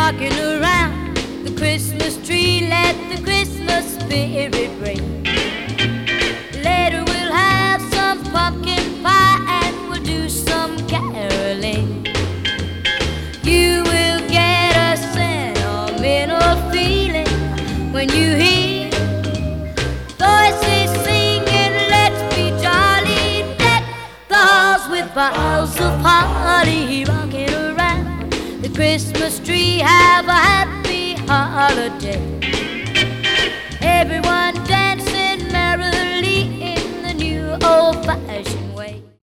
rocking around the Christmas tree. Let the Christmas spirit ring. Later we'll have some pumpkin pie and we'll do some caroling. You will get a sentimental feeling when you hear voices singing, let's be jolly. Deck the halls with boughs of holly, rocking around the Christmas tree. Have a happy holiday, everyone.